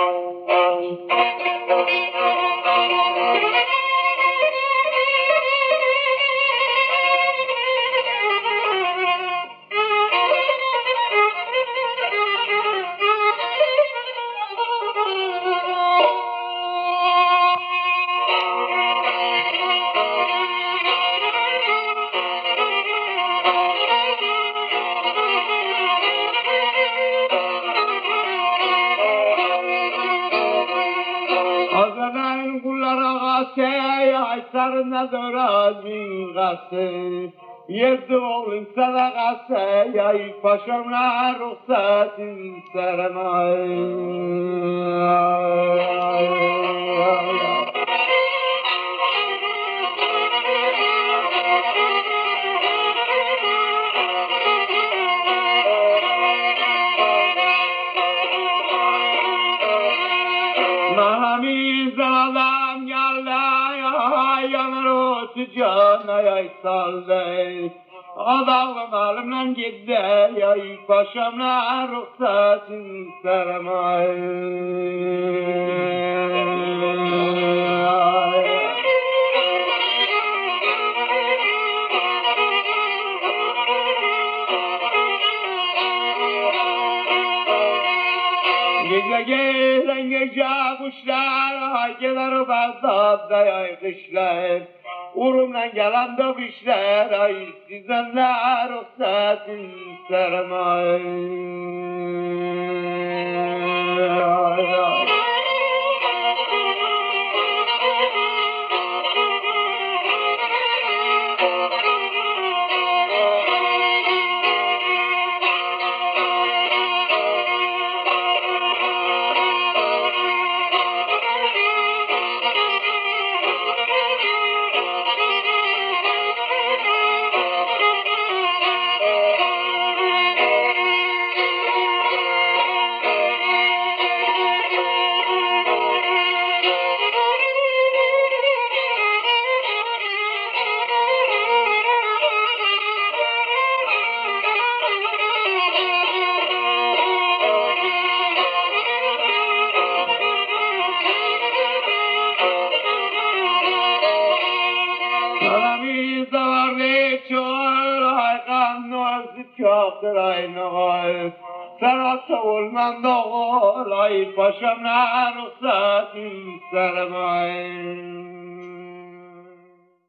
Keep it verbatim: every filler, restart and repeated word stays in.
سر ندارد این قصه یه دوغل صدقه یا پاشم نه رخصت این سر من همین زنادم جان ای ساله آدم معلوم نگیده یا ای پاشم نه رخصت این سرمای گیزگی رنگ جابوشتر های گدر و بزاد دای قشلر Urumdan gelen de işler ay sizenler ruhsatin sermay. Ay noy sarata olman doğru ay paşam ne ruhsatin sermay